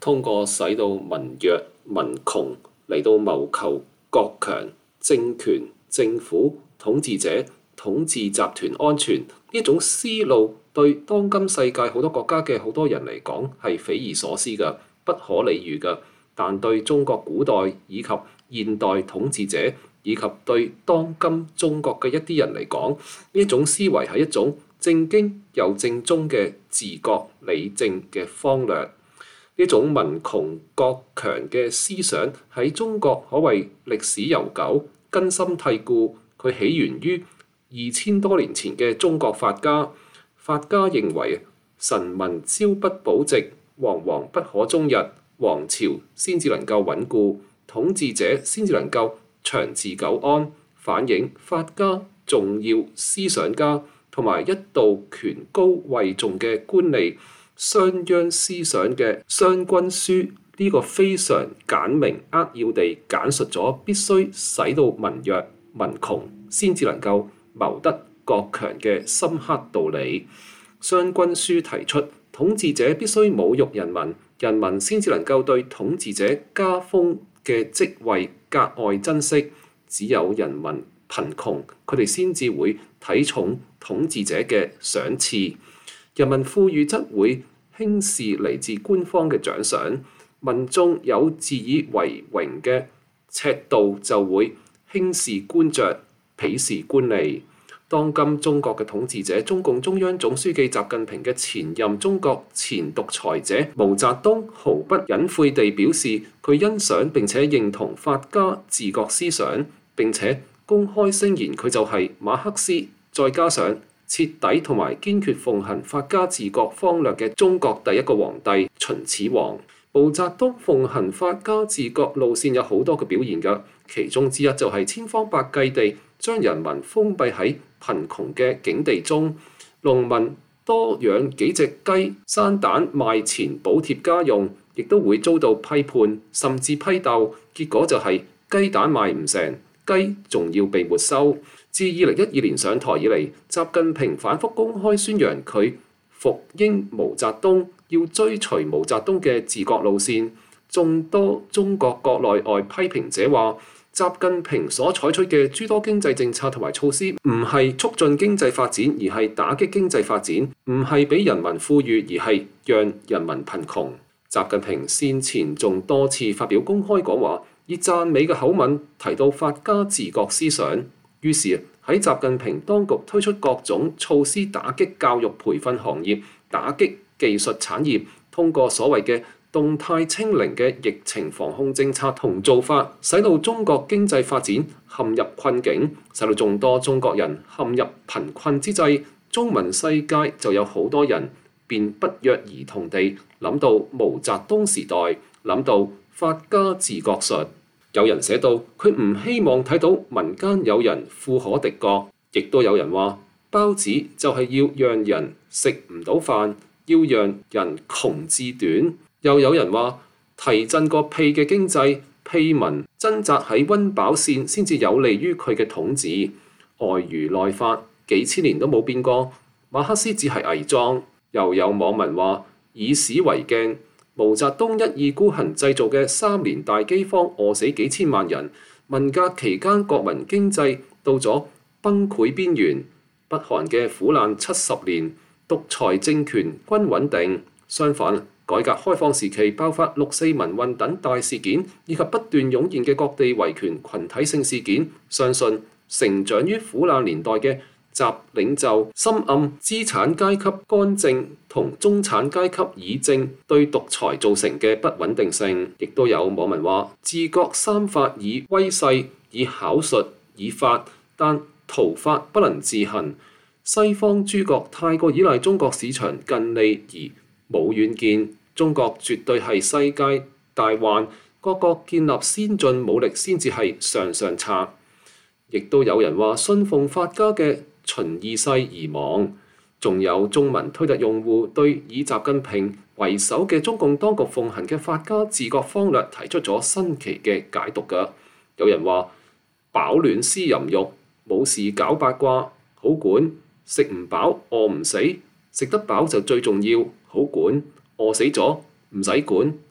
通過使到民弱民窮嚟到謀求國強、政權、政府、統治者、統治集團安全呢種思路，對當今世界好多國家嘅好多人嚟講係匪夷所思嘅、不可理喻嘅。但對中國古代以及現代統治者以及對當今中國嘅一啲人嚟講，呢種思維係一種正經又正宗嘅治國理政嘅方略。呢種民窮國強嘅思想喺中國可謂歷史悠久、根深蒂固。佢起源於2000多年前嘅中國法家。法家認為臣民朝不保夕，惶惶不可終日，王朝先至能夠穩固，統治者先至能夠長治久安。反映法家重要思想家同埋一度權高位重嘅官吏商鞅思想嘅《商君書》呢個非常簡明扼要地簡述咗必須使到民弱民窮先至能夠謀得國強嘅深刻道理。《商君書》提出統治者必須侮辱人民，人民先至能夠對統治者加封嘅職位格外珍惜。只有人民貧窮，佢哋先至會睇重統治者嘅賞賜；人民富裕則會輕視嚟自官方嘅獎賞。民眾有自以為榮嘅尺度，就會輕視官爵，鄙視官吏。當今中國嘅統治者，中共中央總書記習近平嘅前任中國前獨裁者毛澤東毫不隱晦地表示，佢欣賞並且認同法家治國思想，並且公開聲言佢就係馬克思，再加上徹底同埋堅決奉行法家治國方略嘅中國第一個皇帝秦始皇。毛澤東奉行法家治國路線有好多嘅表現㗎，其中之一就係千方百計地將人民封閉喺貧窮嘅境地中，農民多養幾隻雞生蛋賣錢補貼家用，亦都會遭到批判甚至批鬥，結果就係雞蛋賣唔成，雞仲要被沒收。自2012年上台以嚟，習近平反覆公開宣揚佢復興毛澤東，要追隨毛澤東嘅治國路線。眾多中國國內外批評者話，習近平所採取嘅諸多經濟政策同埋措施，唔係促進經濟發展，而係打擊經濟發展；唔係俾人民富裕，而係讓人民貧窮。習近平先前仲多次發表公開講話，以讚美嘅口吻提到法家治國思想。於是喺習近平當局推出各種措施打擊教育培訓行業、打擊技術產業，通過所謂嘅動態清零嘅疫情防控政策同做法，使到中國經濟發展陷入困境，使到眾多中國人陷入貧困之際，中文世界就有好多人便不約而同地諗到毛澤東時代，諗到法家治國術。有人寫到佢唔希望睇到民間有人富可敵國，亦都有人話包子就係要讓人食唔到飯，要讓人窮志短。又有人話提振個屁嘅經濟，屁民掙扎喺溫飽線先至有利於佢嘅統治。外儒內法幾千年都冇變過，馬克思只係偽裝。又有網民話以史為鏡，毛澤東一意孤行製造嘅3年大饑荒，餓死幾千萬人。文革期間國民經濟到咗崩潰邊緣，北韓嘅苦難70年，獨裁政權均穩定。相反，改革開放時期爆發6、4民運等大事件，以及不斷湧現嘅各地維權群體性事件，相信成長於苦難年代嘅習領袖深諳資產階級干政同中產階級議政對獨裁造成嘅不穩定性。亦都有網民話，治國三法以威勢、以巧術、以法，但圖法不能自行。西方諸國太過依賴中國市場近利而冇遠見，中國絕對係世界大患，各國建立先進武力先至係上上策。亦都有人話信奉法家嘅循意勢而亡。仲有中文推特用戶對以習近平為首嘅中共當局奉行嘅法家治國方略提出咗新奇嘅解讀㗎。有人話飽暖思淫慾，冇事搞八卦，好管；食唔飽餓唔死，食得飽就最重要，好管；餓死咗唔使管，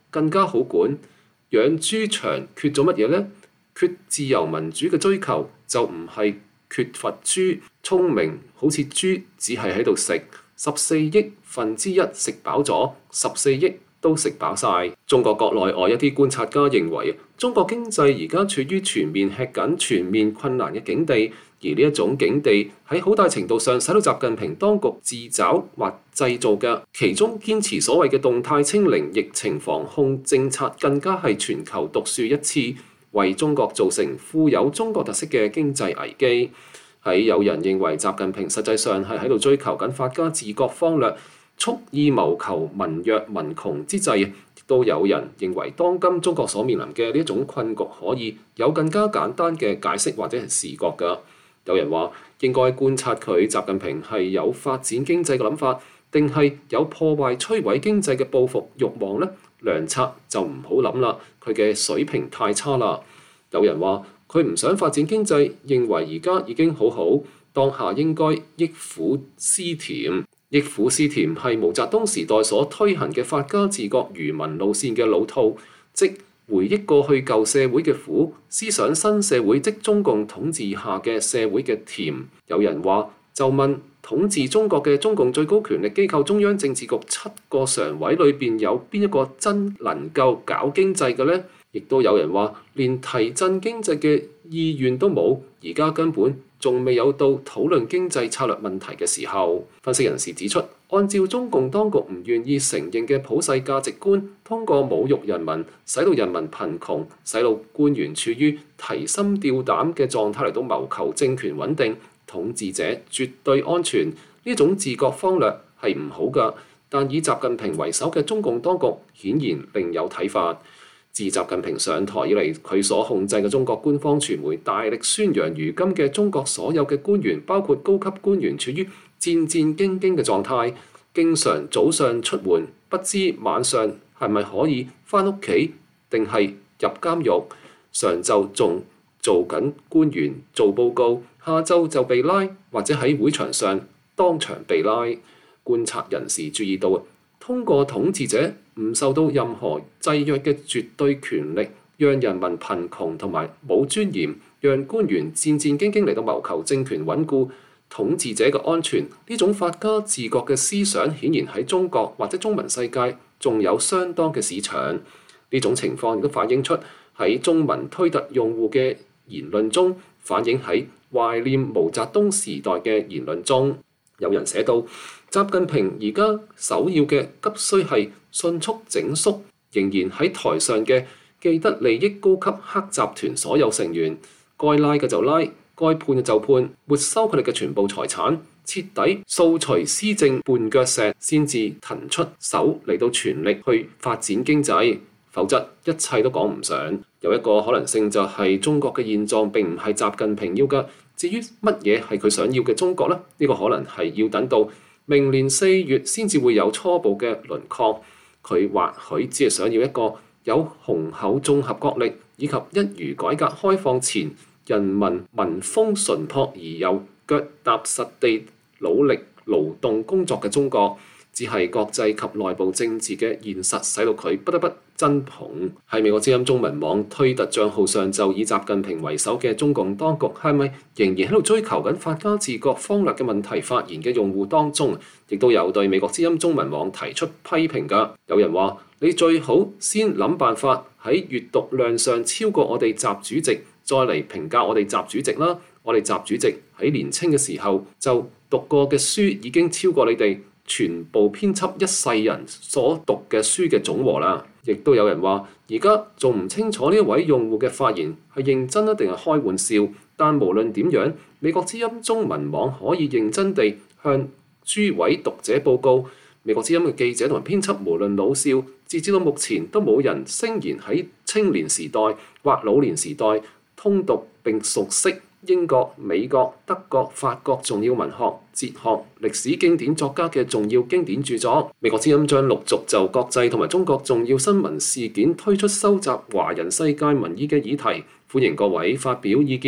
更加好管。養豬場缺咗乜嘢呢？缺自由民主嘅追求，就唔係缺乏豬聰明，好似豬只係喺度食14億1%食飽咗，14億都食飽晒。中國國內外一啲觀察家認為，中國經濟而家處於全面吃緊、全面困難嘅境地，而呢一種境地喺好大程度上使到習近平當局自找或製造嘅，其中堅持所謂嘅動態清零疫情防控政策，更加係全球獨樹一幟，為中國造成富有中國特色嘅經濟危機。喺有人認為習近平實際上係喺度追求緊發家治國方略，蓄意謀求民弱民窮之際，亦都有人認為當今中國所面臨嘅呢一種困局可以有更加簡單嘅解釋或者係視覺㗎。有人話應該觀察佢習近平係有發展經濟嘅諗法，定係有破壞摧毀經濟嘅報復慾望呢？良策就唔好諗啦，佢嘅水平太差啦。有人話佢唔想發展經濟，認為而家已經好好，當下應該憶苦思甜。憶苦思甜係毛澤東時代所推行嘅發家治國愚民路線嘅老套，即回憶過去舊社會嘅苦，思想新社會即中共統治下嘅社會嘅甜。有人話就問統治中國嘅中共最高權力機構中央政治局7個常委裏邊有邊一個真能夠搞經濟嘅呢？亦都有人話連提振經濟嘅意願都冇，而家根本仲未有到討論經濟策略問題嘅時候。分析人士指出，按照中共當局唔願意承認嘅普世價值觀，通過侮辱人民，使到人民貧窮，使到官員處於提心吊膽嘅狀態嚟到謀求政權穩定，統治者絕對安全，呢種治國方略係唔好㗎。但以習近平為首嘅中共當局顯然另有睇法。自習近平上台以嚟，佢所控制嘅中國官方傳媒大力宣揚，如今嘅中國所有嘅官員，包括高級官員，處於戰戰兢兢嘅狀態，經常早上出門，不知晚上係咪可以返屋企，定係入監獄。上晝仲做緊官員做報告，下晝就被拉，或者喺會場上當場被拉。觀察人士注意到，通過統治者唔受到任何制約嘅絕對權力，讓人民貧窮同埋冇尊嚴，讓官員戰戰兢兢嚟到謀求政權穩固、統治者嘅安全。呢種發家治國嘅思想，顯然喺中國或者中文世界仲有相當嘅市場。呢種情況亦都反映出喺中文推特用戶嘅言論中，反映喺懷念毛澤東時代嘅言論中。有人寫到，習近平而家首要嘅急需係迅速整肅仍然喺台上嘅既得利益高級黑集團所有成員，該拉嘅就拉，該判嘅就判，沒收佢哋嘅全部財產，徹底掃除施政絆腳石，先至騰出手嚟到全力去發展經濟，否則一切都講唔上。有一個可能性就係中國嘅現狀並唔係習近平要嘅。至於乜嘢係佢想要嘅中國呢？呢個可能係要等到明年4月先至會有初步嘅輪廓。佢或許只係想要一個有雄厚綜合國力，以及一如改革開放前人民民風淳樸而又腳踏實地努力勞動工作嘅中國。只係國際及內部政治嘅現實，使到佢不得不真捧。喺美國之音中文網推特帳號上，就以習近平為首嘅中共當局係咪仍然喺度追求緊發家治國方略嘅問題發言嘅用戶當中，亦都有對美國之音中文網提出批評㗎。有人話：你最好先諗辦法喺閱讀量上超過我哋習主席，再嚟評價我哋習主席啦。我哋習主席喺年青嘅時候就讀過嘅書已經超過你哋全部編輯一世人所讀嘅書嘅總和啦。亦都有人話，而家仲唔清楚呢一位用戶嘅發言係認真啊定係開玩笑。但無論點樣，美國之音中文網可以認真地向諸位讀者報告，美國之音嘅記者同埋編輯無論老少，截至到目前都冇人聲言喺青年時代或老年時代通讀並熟悉英國、美國、德國、法國重要文學、哲學、歷史經典作家嘅重要經典著作。美國之音將陸續就國際同埋中國重要新聞事件推出收集華人世界民意嘅議題，歡迎各位發表意見。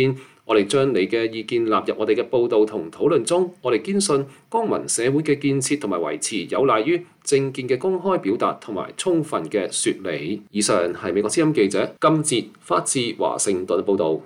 我哋將你嘅意見納入我哋嘅報導同討論中。我哋堅信公民社會嘅建設同埋維持有賴於政見嘅公開表達同埋充分嘅説理。以上係美國之音記者金哲發自華盛頓報導。